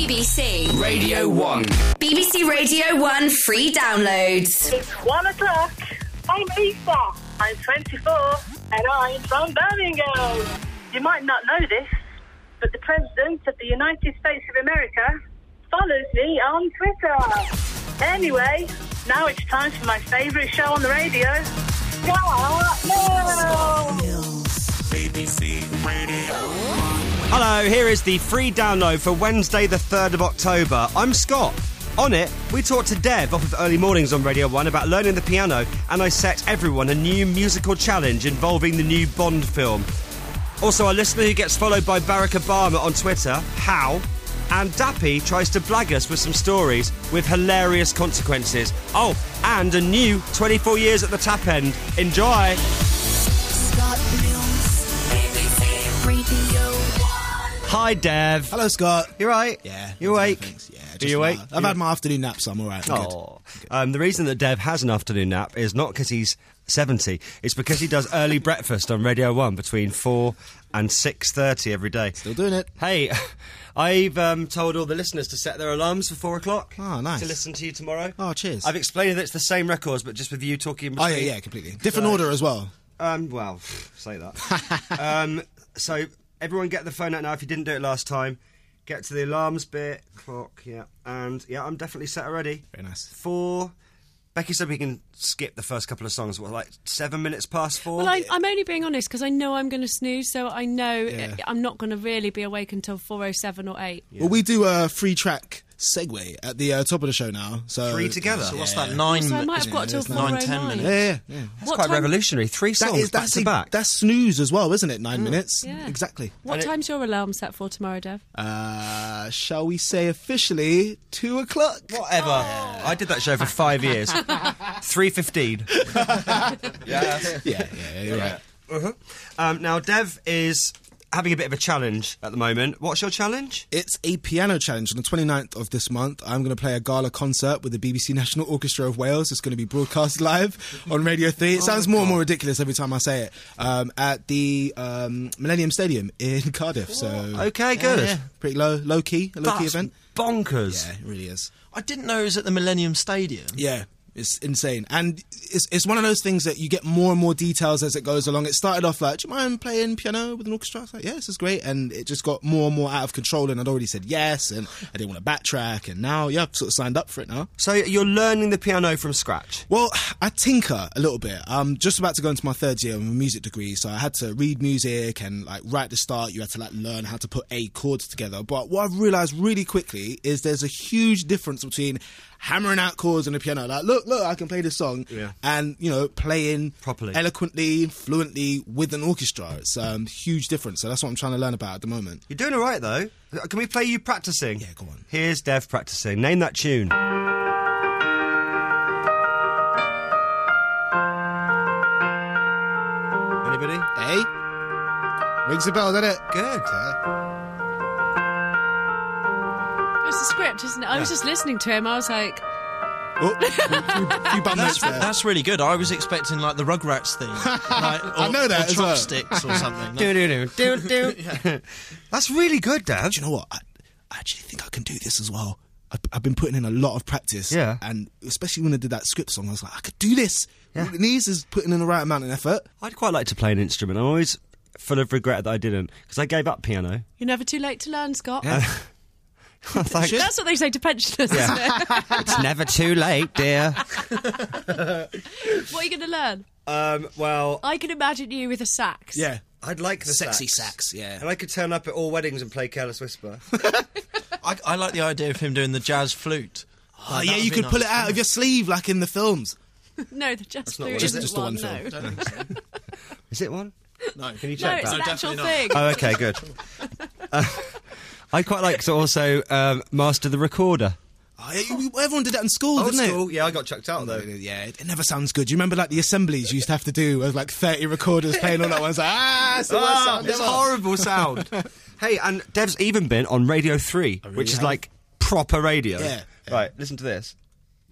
BBC Radio 1. BBC Radio 1 free downloads. It's 1 o'clock. I'm Lisa. I'm 24 and I'm from Birmingham. You might not know this, but the President of the United States of America follows me on Twitter. Anyway, now it's time for my favourite show on the radio. Scott Mills. BBC Radio 1. Hello, here is the free download for Wednesday the 3rd of October. I'm Scott. On it, we talked to Dev off of Early Mornings on Radio 1 about learning the piano, and I set everyone a new musical challenge involving the new Bond film. Also, a listener who gets followed by Barack Obama on Twitter, how? And Dappy tries to blag us with some stories with hilarious consequences. Oh, and a new 24 years at the tap end. Enjoy! Scott Mills, BBC Radio 1. Hi, Dev. Hello, Scott. You right? Yeah. You awake? Thanks. Yeah. Are you awake? I've had my afternoon nap, so I'm all right. I'm good. The reason that Dev has an afternoon nap is not because he's 70. It's because he does early breakfast on Radio 1 between 4 and 6:30 every day. Still doing it. Hey, I've told all the listeners to set their alarms for 4 o'clock. Oh, nice. To listen to you tomorrow. Oh, cheers. I've explained that it's the same records, but just with you talking. Oh, yeah, completely. Different order as well. Well, say that. So everyone get the phone out now if you didn't do it last time. Get to the alarms bit, clock, yeah. And, yeah, I'm definitely set already. Very nice. 4. Becky said we can skip the first couple of songs. What, like 7 minutes past 4? Well, I'm only being honest because I know I'm going to snooze, so I know I'm not going to really be awake until 4:07 or 8. Yeah. Well, we do a free track segue at the top of the show now. So 3 together. So what's that? 9? So I might have got till 9-10 minutes. Yeah. That's quite revolutionary. 3 songs back to back. That's snooze as well, isn't it? 9 minutes. Yeah. Exactly. What time's your alarm set for tomorrow, Dev? Shall we say officially 2 o'clock? Whatever. I did that show for 5 years. 3:15. Yeah, you're right. Now, Dev is having a bit of a challenge at the moment. What's your challenge? It's a piano challenge. On the 29th of this month, I'm going to play a gala concert with the BBC National Orchestra of Wales. It's going to be broadcast live on Radio 3. It sounds more and more ridiculous every time I say it. At the Millennium Stadium in Cardiff. So Okay, good. Yeah. Pretty low-key That's event. bonkers. Yeah, it really is. I didn't know it was at the Millennium Stadium. Yeah. It's insane. And it's one of those things that you get more and more details as it goes along. It started off like, do you mind playing piano with an orchestra? I was like, yeah, this is great. And it just got more and more out of control. And I'd already said yes. And I didn't want to backtrack. And now, yeah, I've sort of signed up for it now. So you're learning the piano from scratch? Well, I tinker a little bit. I'm just about to go into my 3rd year of a music degree. So I had to read music and, like, right at the start, you had to, like, learn how to put A chords together. But what I've realised really quickly is there's a huge difference between hammering out chords on the piano, like, look, I can play this song, and, you know, playing properly, eloquently, fluently with an orchestra. It's a huge difference, so that's what I'm trying to learn about at the moment. You're doing all right, though. Can we play you practising? Yeah, go on. Here's Dev practising. Name that tune. Anybody? Hey? Rings a bell, doesn't it? Good. It's a script, isn't it? I was just listening to him. I was like... Oh, few bum notes there. That's really good. I was expecting, like, the Rugrats theme. Like, I know that or as well. Chopsticks or something. Do. That's really good, Dev. Do you know what? I actually think I can do this as well. I've been putting in a lot of practice. Yeah. And especially when I did that script song, I was like, I could do this. Yeah. All it needs is putting in the right amount of effort. I'd quite like to play an instrument. I'm always full of regret that I didn't, because I gave up piano. You're never too late to learn, Scott. Yeah. Thanks. That's what they say to pensioners, isn't it? It's never too late, dear. What are you going to learn? Well, I can imagine you with a sax. Yeah. I'd like the Sexy sax, yeah. And I could turn up at all weddings and play Careless Whisper. I like the idea of him doing the jazz flute. Oh, yeah, you could pull it out of your sleeve like in the films. No, the jazz flute just isn't the one, one no. film. Is it one? No. Can you No, check it's that? an actual definitely thing. Oh, okay, good. I'd quite like to also master the recorder. Oh, yeah, everyone did that in school, didn't it? School? Yeah, I got chucked out, though. Yeah, it never sounds good. Do you remember, like, the assemblies you used to have to do with, like, 30 recorders playing all at once? Like, it's the worst sound it's ever. horrible sound. Hey, and Dev's even been on Radio 3, which is like proper radio. Yeah. Right, listen to this.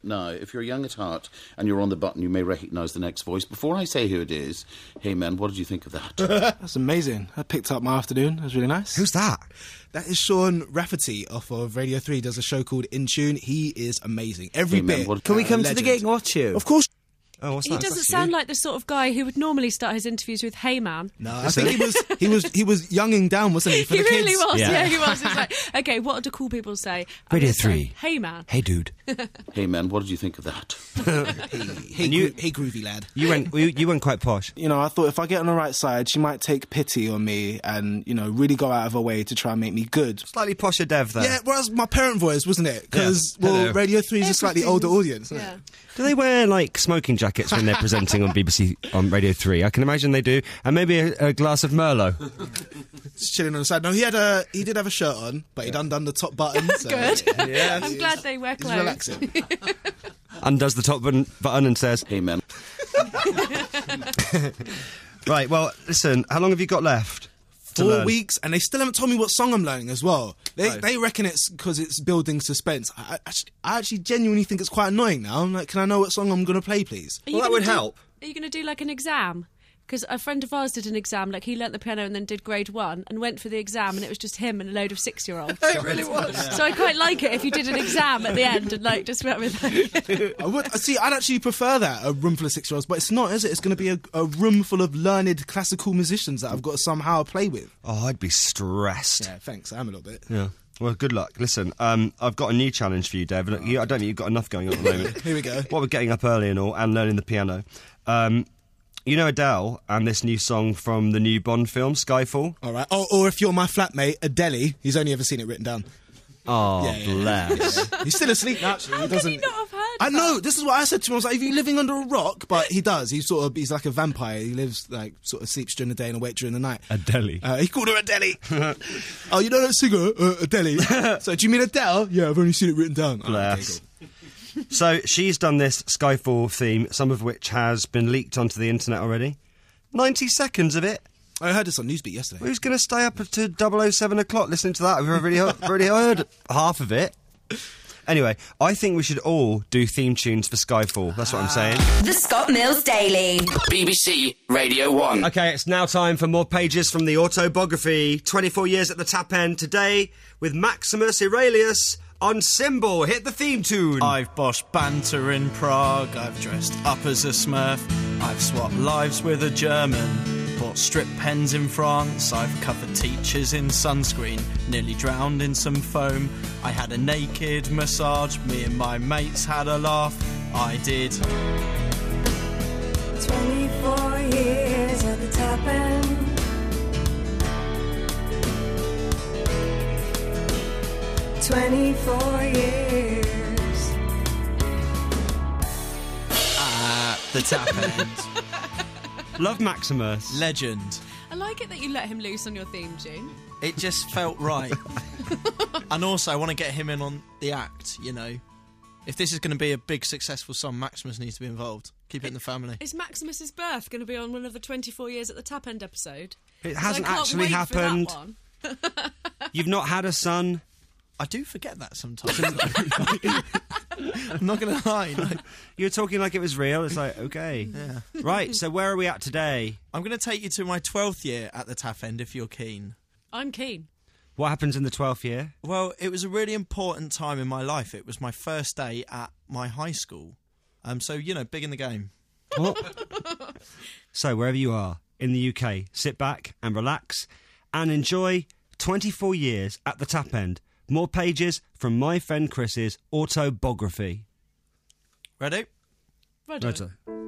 Now, if you're young at heart and you're on the button, you may recognise the next voice. Before I say who it is, hey, man, what did you think of that? That's amazing. I picked up my afternoon. It was really nice. Who's that? That is Sean Rafferty off of Radio 3. Does a show called In Tune. He is amazing. Every Hey, man, bit. what- Can we come to the legend. gig and watch you? Of course. Oh, what's He that? doesn't sound like the sort of guy who would normally start his interviews with "Hey man." No, I think he was younging down, wasn't he? For He the really kids? was. Yeah. Yeah, he was. It's like, okay, what do cool people say? I'm Radio gonna say, 3. Hey man. Hey, dude. Hey, man, what did you think of that? Hey, groovy lad. You went quite posh. You know, I thought if I get on the right side, she might take pity on me and, you know, really go out of her way to try and make me good. Slightly posher Dev there. Yeah, well, that was my parent voice, wasn't it? Because, Hello. Radio 3 is a slightly older audience, isn't Yeah. it? Do they wear, like, smoking jackets when they're presenting on BBC, on Radio 3? I can imagine they do. And maybe a glass of Merlot. Just chilling on the side. No, he did have a shirt on, but he'd undone the top button. So, Good. Yeah, I'm glad they wear he's clothes. relaxing. Undoes the top button and says, Hey, man. right, well, listen, how long have you got left? to 4 learn? weeks, and they still haven't told me what song I'm learning as well. They reckon it's because it's building suspense. I actually genuinely think it's quite annoying now. I'm like, can I know what song I'm going to play, please? Are you Well, that gonna would do- help. Are you going to do like an exam? Because a friend of ours did an exam, like he learnt the piano and then did grade 1 and went for the exam and it was just him and a load of 6-year-olds. It really was. So I quite like it if you did an exam at the end and like just went with like... I would see. I'd actually prefer that, a room full of 6-year-olds, but it's not, is it? It's going to be a room full of learned classical musicians that I've got to somehow play with. Oh, I'd be stressed. Yeah, thanks. I am a little bit. Yeah. Well, good luck. Listen, I've got a new challenge for you, Dev. Look, I don't think you've got enough going on at the moment. Here we go. What with getting up early and all, and learning the piano. You know Adele and this new song from the new Bond film, Skyfall? All right. Or if you're my flatmate, Adele, he's only ever seen it written down. Oh, Yeah, yeah, bless. He's still asleep now, actually. How can he not have heard I that? know. This is what I said to him. I was like, "Are you living under a rock?" But he does. He's like a vampire. He lives like sort of sleeps during the day and awake during the night. Adele. He called her Adele. Oh, you know that singer, Adele? So do you mean Adele? Yeah, I've only seen it written down. Oh, okay, Bless. cool. So she's done this Skyfall theme, some of which has been leaked onto the internet already. 90 seconds of it. I heard this on Newsbeat yesterday. Who's going to stay up to 007 o'clock listening to that? We've already heard half of it. Anyway, I think we should all do theme tunes for Skyfall. That's what I'm saying. The Scott Mills Daily. BBC Radio 1. Okay, it's now time for more pages from the autobiography. 24 years at the tap end today with Maximus Aurelius on cymbal. Hit the theme tune. I've boshed banter in Prague, I've dressed up as a Smurf, I've swapped lives with a German, bought strip pens in France, I've covered teachers in sunscreen, nearly drowned in some foam, I had a naked massage, me and my mates had a laugh, I did. 24 years at the top end. "24 years. At the tap end. Love Maximus. Legend. I like it that you let him loose on your theme tune. It just felt right. And also, I want to get him in on the act, you know. If this is going to be a big, successful song, Maximus needs to be involved. Keep it in the family. Is Maximus's birth going to be on one of the 24 years at the tap end episode? It 'Cause hasn't I can't actually wait for that happened. one. You've not had a son. I do forget that sometimes. I'm not going to lie. Like, You're talking like it was real. It's like, okay. yeah. Right, so where are we at today? I'm going to take you to my 12th year at the TAF end if you're keen. I'm keen. What happens in the 12th year? Well, it was a really important time in my life. It was my first day at my high school. So, you know, big in the game. What? So, wherever you are in the UK, sit back and relax and enjoy 24 years at the tap end. More pages from my friend Chris's autobiography. Ready? Rudder.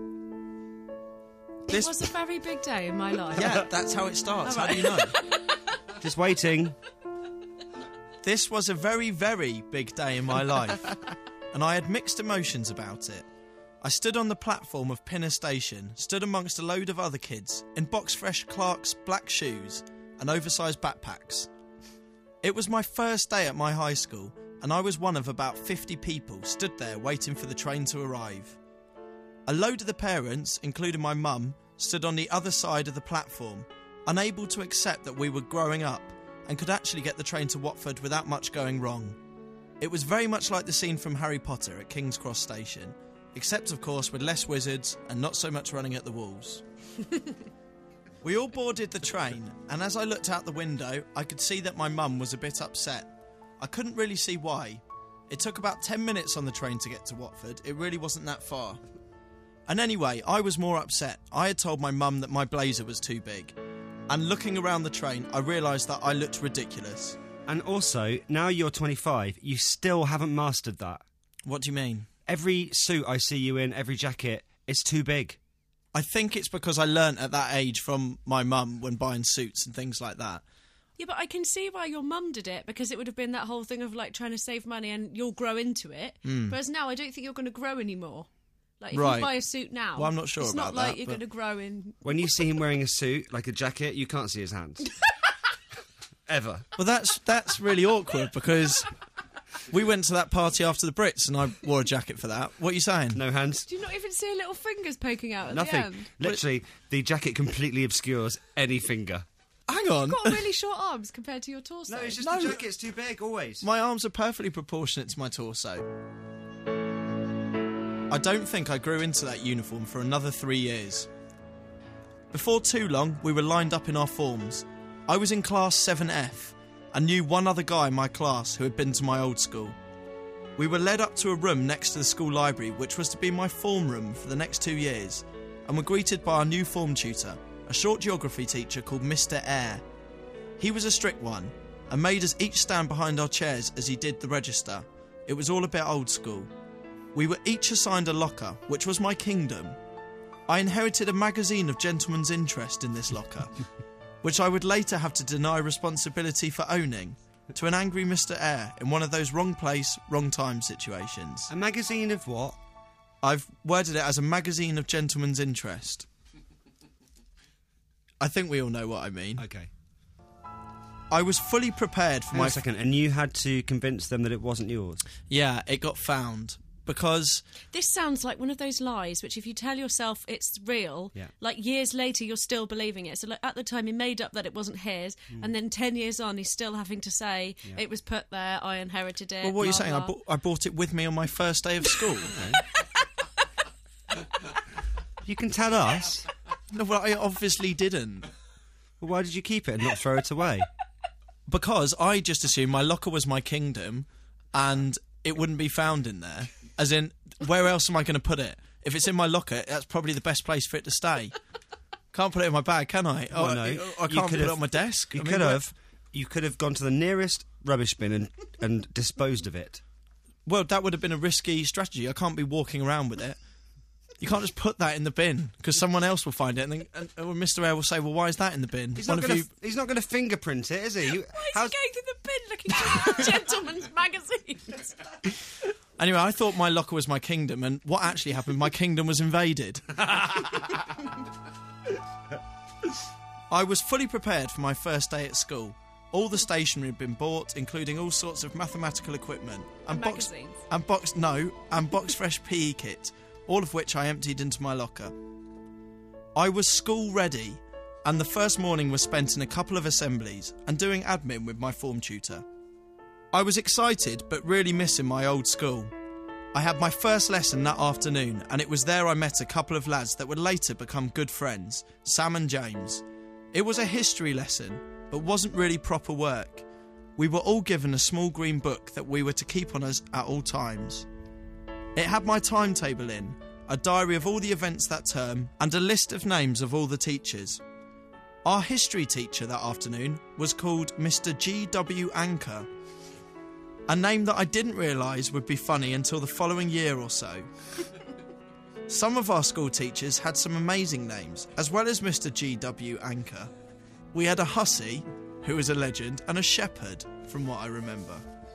It This- was a very big day in my life. Yeah, that's how it starts. How do you know? Just waiting. This was a very, very big day in my life, and I had mixed emotions about it. I stood on the platform of Pinner Station, stood amongst a load of other kids, in box fresh Clark's black shoes and oversized backpacks. It was my first day at my high school, and I was one of about 50 people stood there waiting for the train to arrive. A load of the parents, including my mum, stood on the other side of the platform, unable to accept that we were growing up and could actually get the train to Watford without much going wrong. It was very much like the scene from Harry Potter at King's Cross Station, except, of course, with less wizards and not so much running at the walls. We all boarded the train, and as I looked out the window, I could see that my mum was a bit upset. I couldn't really see why. It took about 10 minutes on the train to get to Watford. It really wasn't that far. And anyway, I was more upset. I had told my mum that my blazer was too big. And looking around the train, I realised that I looked ridiculous. And also, now you're 25, you still haven't mastered that. What do you mean? Every suit I see you in, every jacket, it's too big. I think it's because I learnt at that age from my mum when buying suits and things like that. Yeah, but I can see why your mum did it, because it would have been that whole thing of, like, trying to save money and you'll grow into it. Whereas now, I don't think you're going to grow anymore. Like, if you buy a suit now... Well, I'm not sure it's about not like that, you're going to grow in... When you see him wearing a suit, like a jacket, you can't see his hands. Ever. Well, that's really awkward, because we went to that party after the Brits and I wore a jacket for that. What are you saying? No hands. Do you not even see little fingers poking out at Nothing. the end? Literally, the jacket completely obscures any finger. Hang on. You've got really short arms compared to your torso. No, it's just the jacket's too big, always. My arms are perfectly proportionate to my torso. I don't think I grew into that uniform for another 3 years. Before too long, we were lined up in our forms. I was in class 7F and knew one other guy in my class who had been to my old school. We were led up to a room next to the school library, which was to be my form room for the next 2 years, and were greeted by our new form tutor, a short geography teacher called Mr. Eyre. He was a strict one, and made us each stand behind our chairs as he did the register. It was all a bit old school. We were each assigned a locker, which was my kingdom. I inherited a magazine of gentleman's interest in this locker, which I would later have to deny responsibility for owning to an angry Mr. Eyre in one of those wrong place, wrong time situations. A magazine of what? I've worded it as a magazine of gentleman's interest. I think we all know what I mean. Okay. I was fully prepared for Hang on a second, and you had to convince them that it wasn't yours? Yeah, it got found. Because... This sounds like one of those lies which if you tell yourself it's real, like years later you're still believing it. So like, at the time he made up that it wasn't his, and then 10 years on he's still having to say, it was put there, I inherited it. Well, what are you blah, saying? blah. I brought it with me on my first day of school. You can tell us. No, well, I obviously didn't. Well, why did you keep it and not throw it away? Because I just assumed my locker was my kingdom and it wouldn't be found in there. As in, where else am I going to put it? If it's in my locker, that's probably the best place for it to stay. Can't put it in my bag, can I? Well, no. I can't put it on my desk. You could have. You could have gone to the nearest rubbish bin and disposed of it. Well, that would have been a risky strategy. I can't be walking around with it. You can't just put that in the bin because someone else will find it, and then Mr. Eyre will say, "Well, why is that in the bin?" He's not going to fingerprint it, is he? Why is he going to the bin looking for gentlemen's magazines? Anyway, I thought my locker was my kingdom, and what actually happened? My kingdom was invaded. I was fully prepared for my first day at school. All the stationery had been bought, including all sorts of mathematical equipment and magazines, and box fresh PE kit. All of which I emptied into my locker. I was school ready, and the first morning was spent in a couple of assemblies and doing admin with my form tutor. I was excited, but really missing my old school. I had my first lesson that afternoon, and it was there I met a couple of lads that would later become good friends, Sam and James. It was a history lesson, but wasn't really proper work. We were all given a small green book that we were to keep on us at all times. It had my timetable in, a diary of all the events that term, and a list of names of all the teachers. Our history teacher that afternoon was called Mr. G.W. Anker, a name that I didn't realise would be funny until the following year or so. Some of our school teachers had some amazing names, as well as Mr. G.W. Anker. We had a hussy, who is a legend, and a shepherd, from what I remember.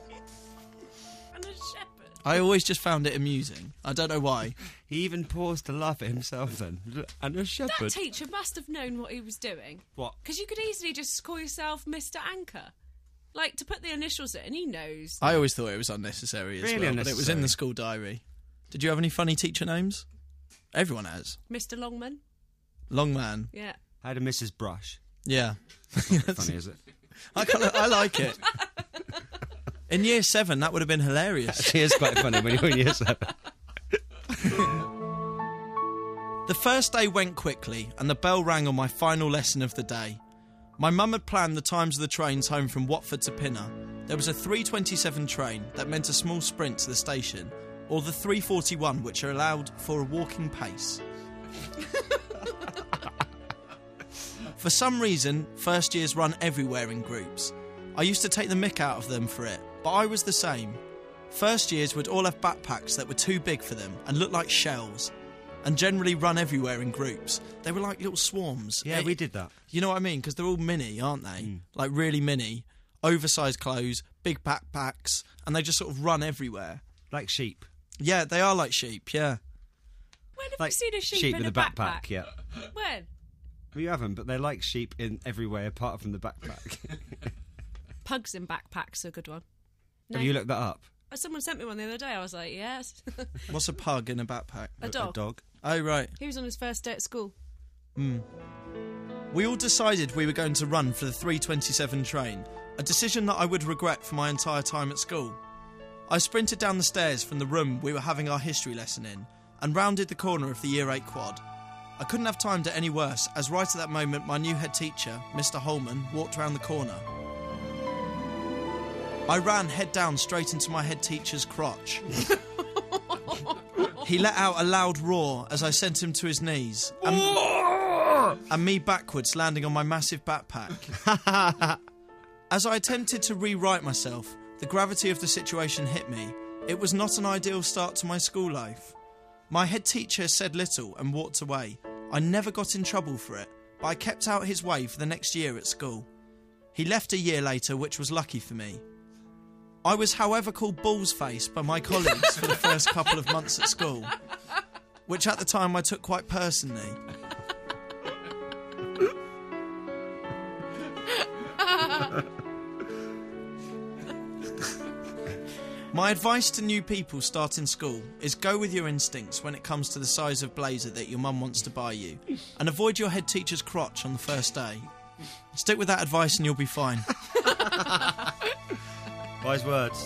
I always just found it amusing. I don't know why. He even paused to laugh at himself then. And a shepherd. That teacher must have known what he was doing. What? Because you could easily just call yourself Mr. Anker. Like, to put the initials in, he knows. I always thought it was unnecessary as well, but it was in the school diary. Did you have any funny teacher names? Everyone has. Mr. Longman. Longman. Yeah. I had a Mrs. Brush. Yeah. That's not very funny, is it? I like it. In year 7, that would have been hilarious. Actually, it's quite funny when you're in year 7. The first day went quickly, and the bell rang on my final lesson of the day. My mum had planned the times of the trains home from Watford to Pinner. There was a 3:27 train that meant a small sprint to the station, or the 3:41, which are allowed for a walking pace. For some reason, first years run everywhere in groups. I used to take the mick out of them for it, but I was the same. First years would all have backpacks that were too big for them and looked like shells, and generally run everywhere in groups. They were like little swarms. Yeah, we did that. You know what I mean? Because they're all mini, aren't they? Like really mini, oversized clothes, big backpacks, and they just sort of run everywhere. Like sheep. Yeah, they are like sheep, yeah. When have Like you seen a sheep in with a a backpack, yeah. When? We haven't, but they're like sheep in every way apart from the backpack. Pugs in backpacks are a good one. No. Have you looked that up? Someone sent me one the other day. I was like, yes. What's a pug in a backpack? A dog. A dog. Oh, right. He was on his first day at school. We all decided we were going to run for the 3:27 train, a decision that I would regret for my entire time at school. I sprinted down the stairs from the room we were having our history lesson in and rounded the corner of the Year 8 quad. I couldn't have timed it any worse, as right at that moment my new head teacher, Mr. Holman, walked round the corner. I ran head down straight into my head teacher's crotch. He let out a loud roar as I sent him to his knees, and me backwards, landing on my massive backpack. As I attempted to rewrite myself, the gravity of the situation hit me. It was not an ideal start to my school life. My head teacher said little and walked away. I never got in trouble for it, but I kept out his way for the next year at school. He left a year later, which was lucky for me. I was, however, called Ballsface by my colleagues for the first couple of months at school, which at the time I took quite personally. My advice to new people starting school is go with your instincts when it comes to the size of blazer that your mum wants to buy you, and avoid your head teacher's crotch on the first day. Stick with that advice and you'll be fine. Wise words.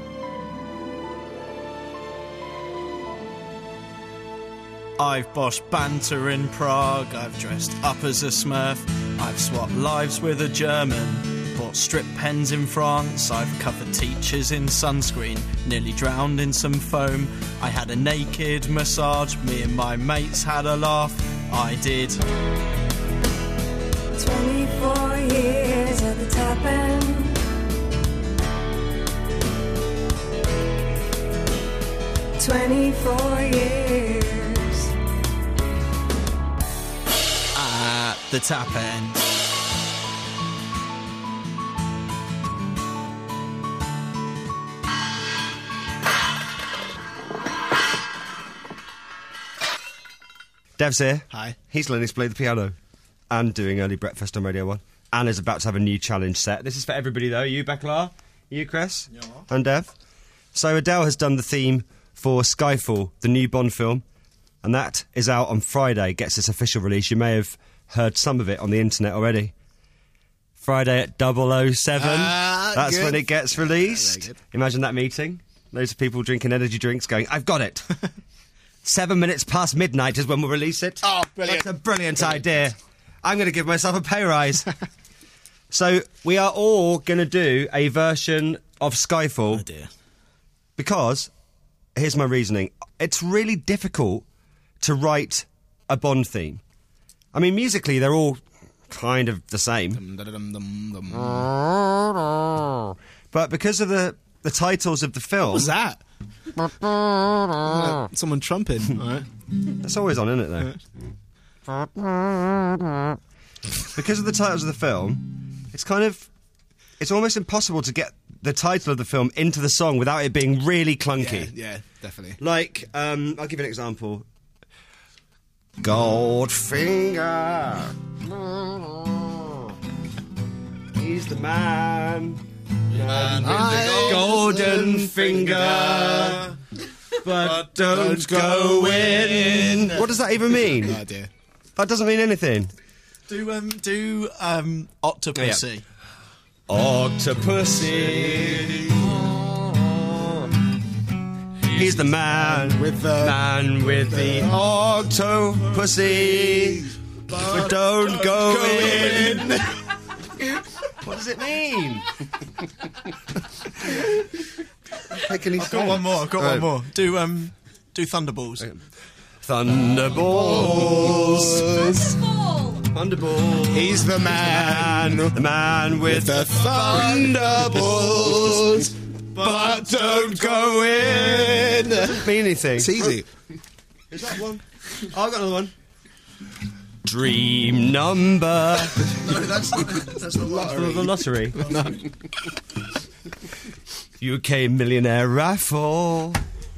I've boshed banter in Prague, I've dressed up as a Smurf, I've swapped lives with a German, bought strip pens in France, I've covered teachers in sunscreen, nearly drowned in some foam, I had a naked massage, me and my mates had a laugh, I did. 24 years at the top end. $24 At the tap end. Dev's here. Hi. He's learning to play the piano and doing early breakfast on Radio 1. And is about to have a new challenge set. This is for everybody, though. You, Beclar, you, Chris, and Dev. So Adele has done the theme for Skyfall, the new Bond film, and that is out on Friday, gets its official release. You may have heard some of it on the internet already. Friday at 007, that's good. when it gets released. Very good. Imagine that meeting. Loads of people drinking energy drinks going, I've got it. 7 minutes past midnight is when we'll release it. Oh, brilliant. That's a brilliant idea. I'm going to give myself a pay rise. So we are all going to do a version of Skyfall. Oh dear. Because, here's my reasoning, it's really difficult to write a Bond theme. I mean, musically, they're all kind of the same. But because of the titles of the film... What was that? Someone trumping. All right. That's always on, isn't it, though? Because of the titles of the film, it's almost impossible to get the title of the film into the song without it being really clunky. Yeah, definitely. Like, I'll give you an example. Goldfinger. He's the man. Golden finger. But don't go in. What does that even mean? No idea. That doesn't mean anything. Do Octopussy. Octopussy. He's the man with the octopussy. But don't go in. What does it mean? I've got one more. Do Thunderballs. Thunderballs. He's the man with the thunderbolts, but don't go in. Doesn't mean anything. It's easy. Is that one? Oh, I've got another one. Dream number. No, that's the lottery. The lottery. UK millionaire raffle.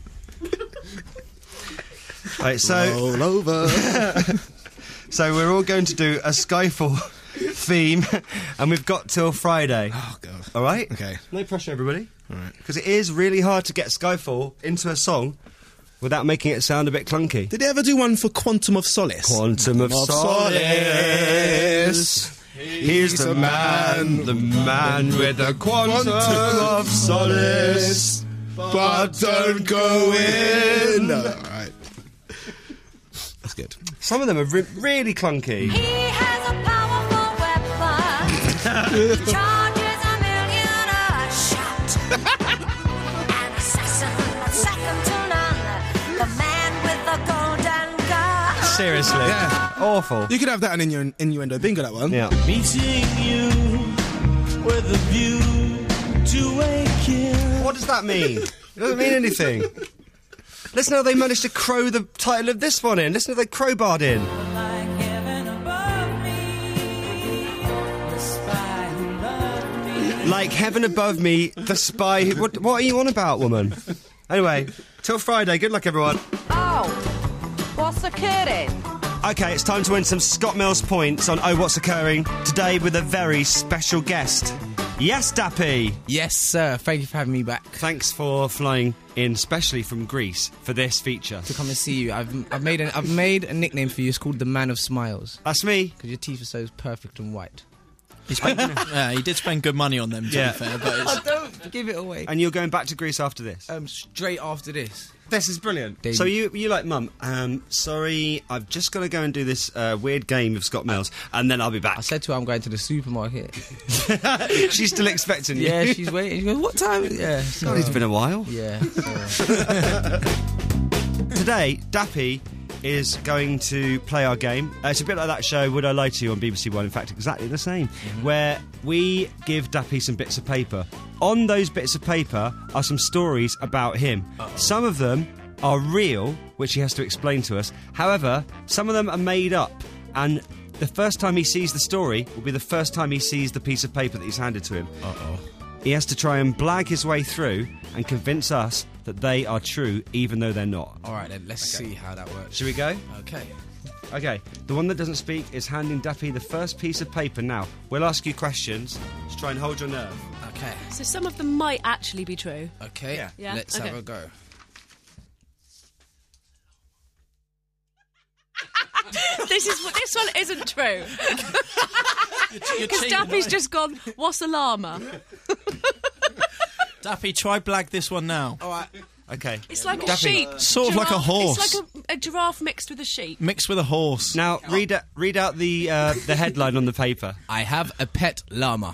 Right, so all over. So we're all going to do a Skyfall theme, and we've got till Friday. Oh god. All right. Okay. No pressure, everybody. All right. Because it is really hard to get Skyfall into a song without making it sound a bit clunky. Did they ever do one for Quantum of Solace? Quantum of Solace. He's the man with the quantum of solace. But don't go in. All right. That's good. Some of them are really clunky. He has a powerful weapon. Charges $1 million a shot. An assassin, but second to none. The man with the golden gun. Seriously. Yeah. Awful. You could have that in innuendo bingo, that one. Yeah. Meeting you with a view to a kill. What does that mean? It doesn't mean anything. Listen how they managed to crow the title of this one in. Listen how they crowbarred in. Like heaven above me, the spy who loved me. Like heaven above me, the spy. What are you on about, woman? Anyway, till Friday. Good luck, everyone. Oh, what's occurring? Okay, it's time to win some Scott Mills points on Oh What's Occurring today with a very special guest. Yes, Dappy. Yes, sir. Thank you for having me back. Thanks for flying in, especially from Greece, for this feature. To come and see you. I've made a nickname for you. It's called the Man of Smiles. That's me. Because your teeth are so perfect and white. He did spend good money on them, to be fair. But it's... Don't give it away. And you're going back to Greece after this? Straight after this. This is brilliant. David. So you like, Mum, sorry, I've just got to go and do this weird game with Scott Mills, and then I'll be back. I said to her I'm going to the supermarket. She's still expecting you. Yeah, she's waiting. She goes, what time? Yeah. So, God, it's been a while. Yeah. Today, Dappy is going to play our game. It's a bit like that show, Would I Lie to You, on BBC One. In fact, exactly the same, where we give Dappy some bits of paper. On those bits of paper are some stories about him. Some of them are real, which he has to explain to us. However, some of them are made up, and the first time he sees the story will be the first time he sees the piece of paper that he's handed to him. He has to try and blag his way through and convince us that they are true, even though they're not. All right, then, let's see how that works. Should we go? Okay. Okay, the one that doesn't speak is handing Dappy the first piece of paper now. We'll ask you questions. Just try and hold your nerve. Okay. So some of them might actually be true. Okay. Yeah. Let's Okay. have a go. This one isn't true. You're Because cheating Dappy's away. just gone, what's a llama? Dappy, try blag this one now. All right. Okay. It's like a Dappy. sheep. Sort of like a horse. It's like a giraffe mixed with a sheep. Mixed with a horse. Now, read out the headline on the paper. I have a pet llama.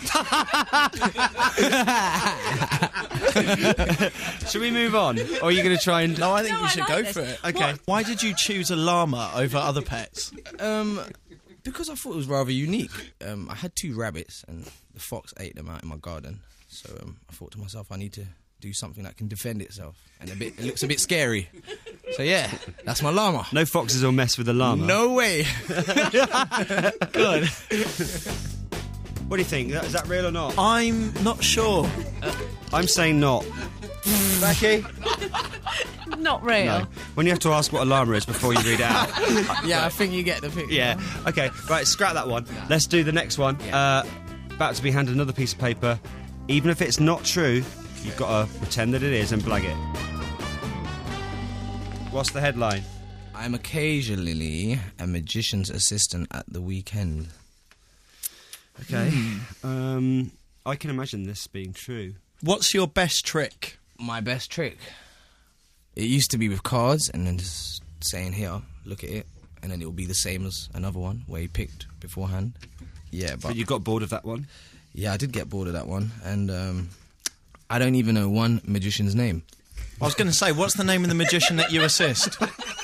Should we move on? Or are you going to try and... No, I think No, we I should like go this. for it. Okay. Why did you choose a llama over other pets? Because I thought it was rather unique. I had 2 rabbits and the fox ate them out in my garden. So I thought to myself, I need to do something that can defend itself. And it looks a bit scary. So yeah, that's my llama. No foxes will mess with the llama. No way. Good. What do you think? Is that real or not? I'm not sure. I'm saying not. Becky? Not real. No. When you have to ask what a llama is before you read it out. Yeah, I think you get the picture. Yeah. Okay, right, scrap that one. Let's do the next one. Yeah. About to be handed another piece of paper. Even if it's not true, you've got to pretend that it is and blag it. What's the headline? I'm occasionally a magician's assistant at the weekend. Okay. I can imagine this being true. What's your best trick? My best trick? It used to be with cards and then just saying, here, look at it. And then it will be the same as another one where you picked beforehand. Yeah, But you got bored of that one? Yeah, I did get bored of that one. And I don't even know one magician's name. I was going to say, what's the name of the magician that you assist?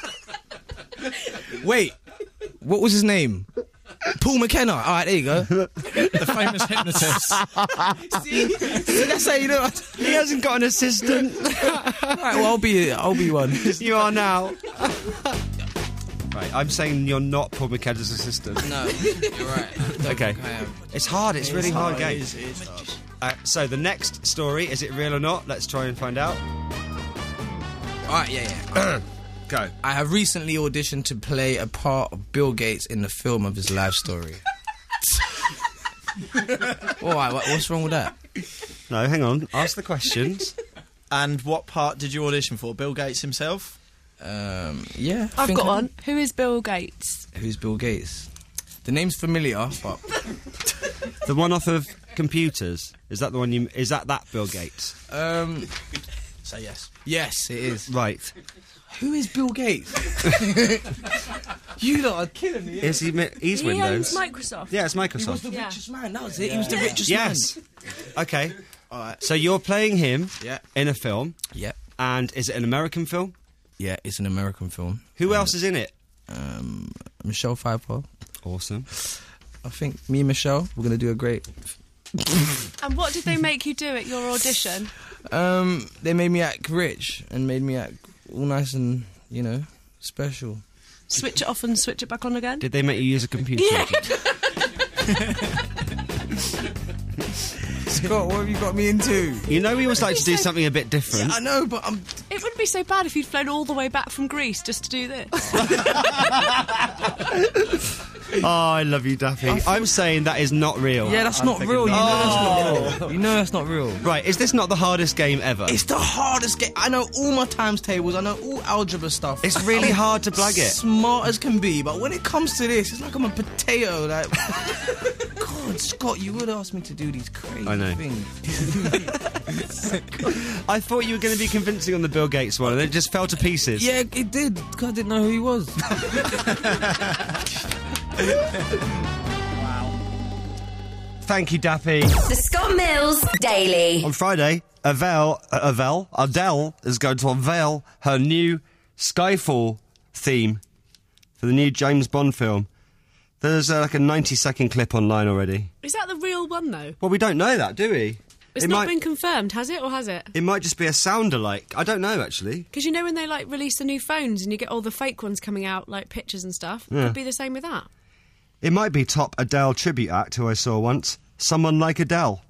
Wait, what was his name? Paul McKenna. All right, there you go. The famous hypnotist. See, that's how you know. He hasn't got an assistant. Right, well, I'll be one. You are now. Right, I'm saying you're not Paul McKenna's assistant. No, you're right. Okay. It's hard, it's really hard game. It is hard. So the next story, is it real or not? Let's try and find out. All right, yeah. Go. I have recently auditioned to play a part of Bill Gates in the film of his life story. All right, what's wrong with that? No, hang on. Ask the questions. And what part did you audition for? Bill Gates himself? Yeah. I've got one. Who is Bill Gates? Who's Bill Gates? The name's familiar, but... The one off of computers. Is that the one you... Is that Bill Gates? Say yes. Yes, it is. Right. Who is Bill Gates? You lot are killing me. Is he... He's He Windows. owns Microsoft. Yeah, it's He was Microsoft. the Yeah. richest man, that was it. He was the richest man. Yes. Okay. All right. So you're playing him Yeah. in a film. Yeah. And is it an American film? Yeah, it's an American film. Who else is in it? Michelle Pfeiffer. Awesome. I think me and Michelle, we're going to do a great... And what did they make you do at your audition? They made me act rich and made me act all nice and, you know, special. Switch it off and switch it back on again? Did they make you use a computer? Yeah. Scott, what have you got me into? You know we always like to do something a bit different. Yeah, I know, but I'm... It wouldn't be so bad if you'd flown all the way back from Greece just to do this. Oh, I love you, Daffy. I'm saying that is not real. Yeah, that's not real. You know that's not real. You know that's not real. Right, is this not the hardest game ever? It's the hardest game. I know all my times tables. I know all algebra stuff. It's really hard to blag it. Smart as can be, but when it comes to this, it's like I'm a potato. Like, God, Scott, you would ask me to do these crazy things. I thought you were going to be convincing on the Bill Gates one, and it just fell to pieces. Yeah, it did. 'Cause I didn't know who he was. Thank you, Daffy. The Scott Mills Daily. On Friday, Adele is going to unveil her new Skyfall theme for the new James Bond film. There's like a 90-second clip online already. Is that the real one, though? Well, we don't know that, do we? It's not been confirmed, has it, or has it? It might just be a sound-alike. I don't know, actually. Because you know when they, like, release the new phones and you get all the fake ones coming out, like pictures and stuff? Yeah. Could be the same with that. It might be top Adele tribute act, who I saw once. Someone Like Adele.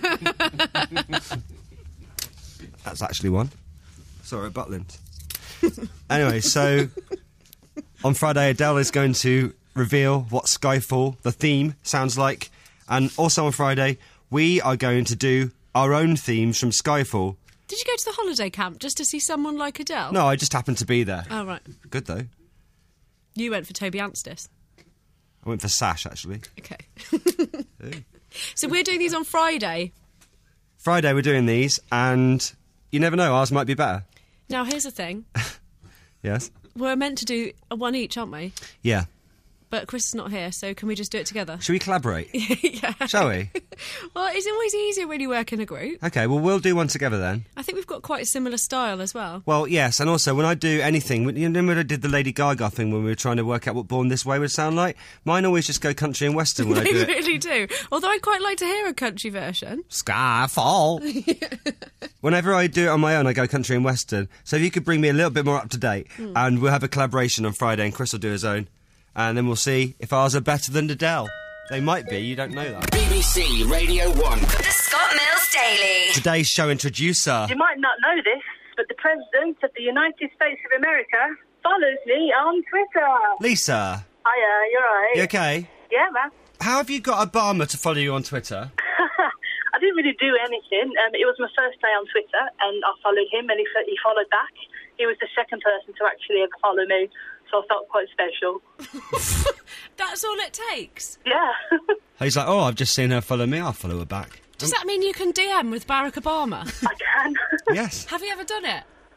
That's actually one. Saw her at Butlins. Anyway, so on Friday, Adele is going to reveal what Skyfall, the theme, sounds like. And also on Friday, we are going to do our own themes from Skyfall. Did you go to the holiday camp just to see Someone Like Adele? No, I just happened to be there. Oh, right. Good, though. You went for Toby Anstis. I went for Sash, actually. Okay. So we're doing these on Friday. Friday, we're doing these, and you never know, ours might be better. Now, here's the thing. Yes? We're meant to do a one each, aren't we? Yeah. But Chris is not here, so can we just do it together? Should we collaborate? Yeah. Shall we? Well, it's always easier when you work in a group. Okay, well, we'll do one together then. I think we've got quite a similar style as well. Well, yes, and also when I do anything, you know when I did the Lady Gaga thing when we were trying to work out what Born This Way would sound like? Mine always just go country and western when I They do it. really do. Although I'd quite like to hear a country version. Skyfall. Whenever I do it on my own, I go country and western. So if you could bring me a little bit more up to date, and we'll have a collaboration on Friday, and Chris will do his own. And then we'll see if ours are better than Adele. They might be, you don't know that. BBC Radio 1. The Scott Mills Daily. Today's show introducer. You might not know this, but the President of the United States of America follows me on Twitter. Lisa. Hiya, you're right. You okay? Yeah, man. How have you got Obama to follow you on Twitter? I didn't really do anything. It was my first day on Twitter, and I followed him, and he followed back. He was the second person to actually ever follow me, so I felt quite special. That's all it takes? Yeah. He's like, oh, I've just seen her follow me, I'll follow her back. Does that mean you can DM with Barack Obama? I can. Yes. Have you ever done it?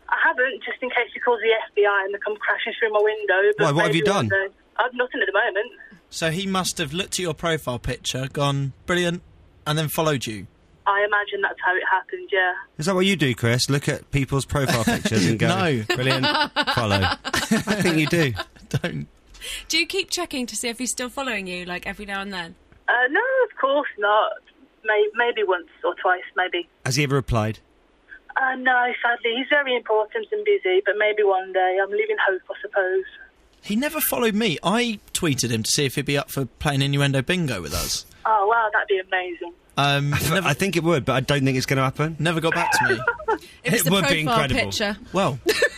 I haven't, just in case he calls the FBI and they come crashing through my window. But Why, what have you maybe done? one day. I've nothing at the moment. So he must have looked at your profile picture, gone, brilliant, and then followed you. I imagine that's how it happened, yeah. Is that what you do, Chris? Look at people's profile pictures and go, No. brilliant, follow. I think you do. Don't. Do you keep checking to see if he's still following you, like, every now and then? No, of course not. Maybe once or twice, maybe. Has he ever replied? No, sadly. He's very important and busy, but maybe one day. I'm leaving hope, I suppose. He never followed me. I tweeted him to see if he'd be up for playing Innuendo Bingo with us. Oh, wow, that'd be amazing. Never, I think it would, but I don't think it's going to happen. never got back to me. It was It the would be profile incredible. picture. Well,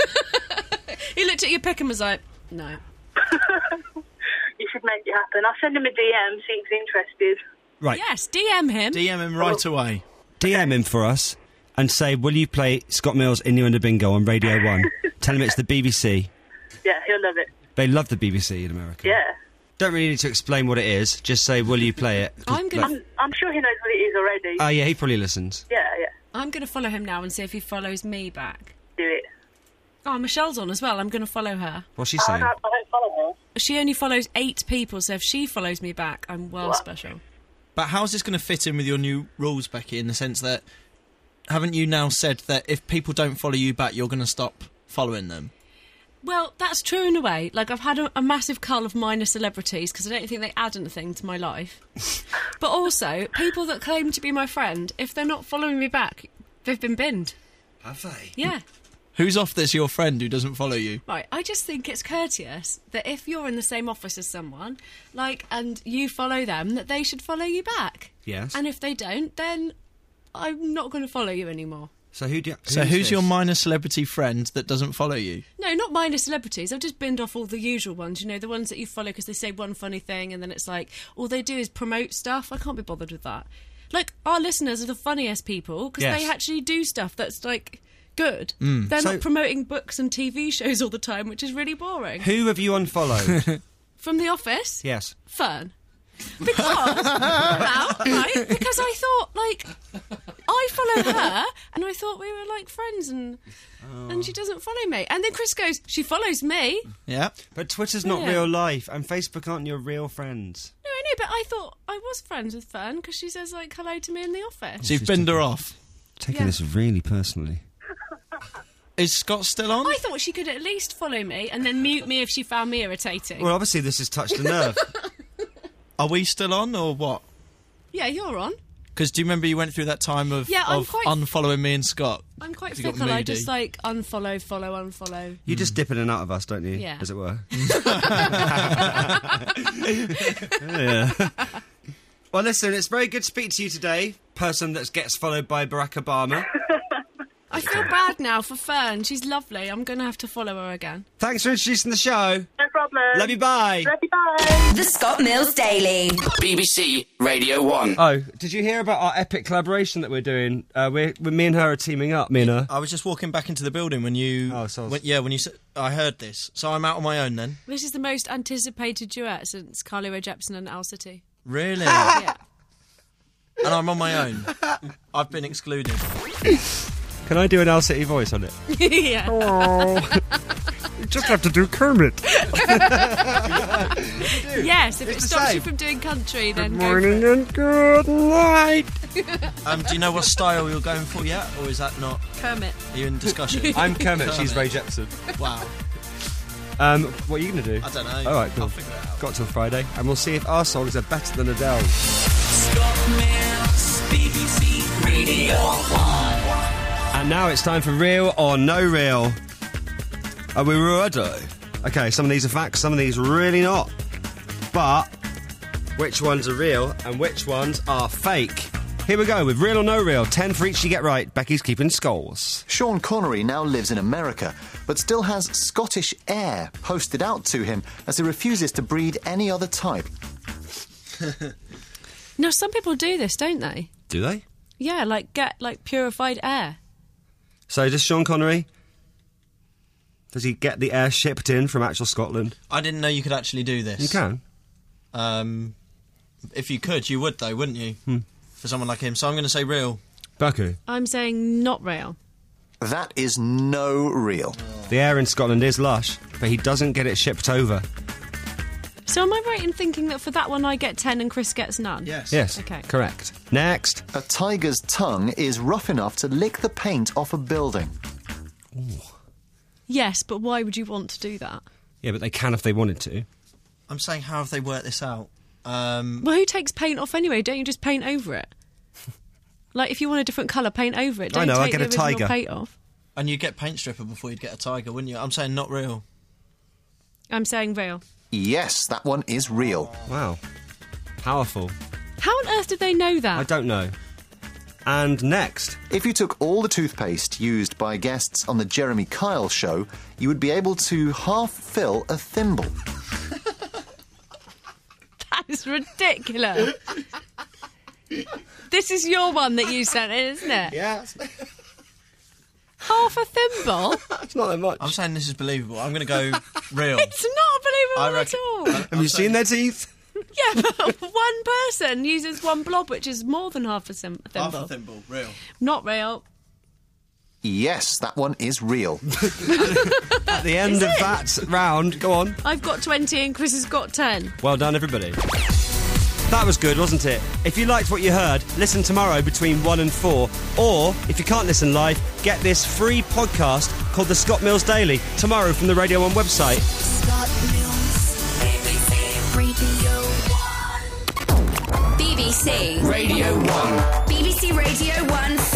He looked at your pic and was like, no. You should make it happen. I'll send him a DM, see if he's interested. Right, Yes, DM him. DM him right away. DM him for us and say, will you play Scott Mills Innuendo Bingo on Radio 1? Tell him it's the BBC. Yeah, he'll love it. They love the BBC in America. Yeah. Don't really need to explain what it is. Just say, will you play it? I'm gonna- I'm sure he knows what it is already. Oh, yeah, he probably listens. Yeah, yeah. I'm going to follow him now and see if he follows me back. Do it. Oh, Michelle's on as well. I'm going to follow her. What's she I saying? don't follow her. She only follows 8 people, so if she follows me back, I'm well What? special. But how's this going to fit in with your new rules, Becky, in the sense that haven't you now said that if people don't follow you back, you're going to stop following them? Well, that's true in a way. Like, I've had a massive cull of minor celebrities because I don't think they add anything to my life. But also, people that claim to be my friend, if they're not following me back, they've been binned. Have they? Yeah. Who's off that's your friend who doesn't follow you? Right, I just think it's courteous that if you're in the same office as someone, like, and you follow them, that they should follow you back. Yes. And if they don't, then I'm not going to follow you anymore. So who do you, So who's this? your minor celebrity friend that doesn't follow you? No, not minor celebrities. I've just binned off all the usual ones, you know, the ones that you follow because they say one funny thing and then it's like, all they do is promote stuff. I can't be bothered with that. Like, our listeners are the funniest people because Yes. they actually do stuff that's, like, good. They're So- not promoting books and TV shows all the time, which is really boring. Who have you unfollowed? From The Office? Yes. Fern. Because, right? Because I thought, like, I follow her, and I thought we were, like, friends, and she doesn't follow me. And then Chris goes, she follows me. Yeah. But Twitter's not Yeah. real life, and Facebook aren't your real friends. No, I know, but I thought I was friends with Fern, because she says, like, hello to me in the office. So you've binned her off. Taking Yeah. this really personally. Is Scott still on? I thought she could at least follow me, and then mute me if she found me irritating. Well, obviously this has touched a nerve. Are we still on or what? Yeah, you're on. Because do you remember you went through that time of, Yeah, I'm of quite- unfollowing me and Scott? I'm quite You got fickle. I moody. just, like, unfollow, follow, unfollow. You just dip in and out of us, don't you? Yeah. As it were. Yeah. Well, listen, it's very good to speak to you today, person that gets followed by Barack Obama. I feel bad now for Fern. She's lovely. I'm going to have to follow her again. Thanks for introducing the show. No problem. Love you, bye. Love you, bye. The Scott Mills Daily. BBC Radio 1. Oh, did you hear about our epic collaboration that we're doing? Me and her are teaming up, me and her. I was just walking back into the building when you... Oh, so I was- when you said... I heard this. So I'm out on my own then? This is the most anticipated duet since Carly Rae Jepsen and Owl City. Really? Yeah. And I'm on my own. I've been excluded. Can I do an Owl City voice on it? Yeah. Oh. You just have to do Kermit. Yes, if it the stops same. you from doing country, then go Morning and good night. Do you know what style you're going for yet? Or is that not... for Kermit. Are you in discussion? I'm Kermit, she's Ray Jepsen. Wow. What are you going to do? I don't know. All right, cool. I'll figure it out. Got till Friday, and we'll see if our songs are better than Adele. Scott Mills, BBC Radio 1. And now it's time for Real or No Real. Are we ready? Okay, some of these are facts, some of these really not. But which ones are real and which ones are fake? Here we go with Real or No Real. 10 for each you get right. Becky's keeping scores. Sean Connery now lives in America, but still has Scottish air posted out to him as he refuses to breed any other type. No, some people do this, don't they? Do they? Yeah, like get like purified air. So does Sean Connery? Does he get the air shipped in from actual Scotland? I didn't know you could actually do this. You can. If you could, you would though, wouldn't you? For someone like him. So I'm going to say real. Becky. I'm saying not real. That is no real. The air in Scotland is lush, but he doesn't get it shipped over. So am I right in thinking that for that one I get 10 and Chris gets none? Yes, Okay. correct. Next. A tiger's tongue is rough enough to lick the paint off a building. Yes, but why would you want to do that? Yeah, but they can if they wanted to. I'm saying, how have they worked this out? Well, who takes paint off anyway? Don't you just paint over it? Like, if you want a different colour, paint over it. Don't I know, I take get the a original tiger. paint off. And you'd get paint stripper before you'd get a tiger, wouldn't you? I'm saying not real. I'm saying real. Yes, that one is real. Wow. Powerful. How on earth did they know that? I don't know. And next. If you took all the toothpaste used by guests on the Jeremy Kyle show, you would be able to half fill a thimble. That is ridiculous. This is your one that you sent in, isn't it? Yes. Half a thimble? It's not that much. I'm saying this is believable. I'm going to go real. It's not I believable reckon- at all. Have you seen their teeth? Yeah, but one person uses one blob, which is more than half a thimble. Half a thimble, real. Not real. Yes, that one is real. At the end of that round, go on. I've got 20 and Chris has got 10. Well done, everybody. That was good, wasn't it? If you liked what you heard, listen tomorrow between 1 and 4. Or, if you can't listen live, get this free podcast called The Scott Mills Daily tomorrow from the Radio 1 website. Scott Mills, BBC Radio 1. BBC Radio 1. BBC Radio 1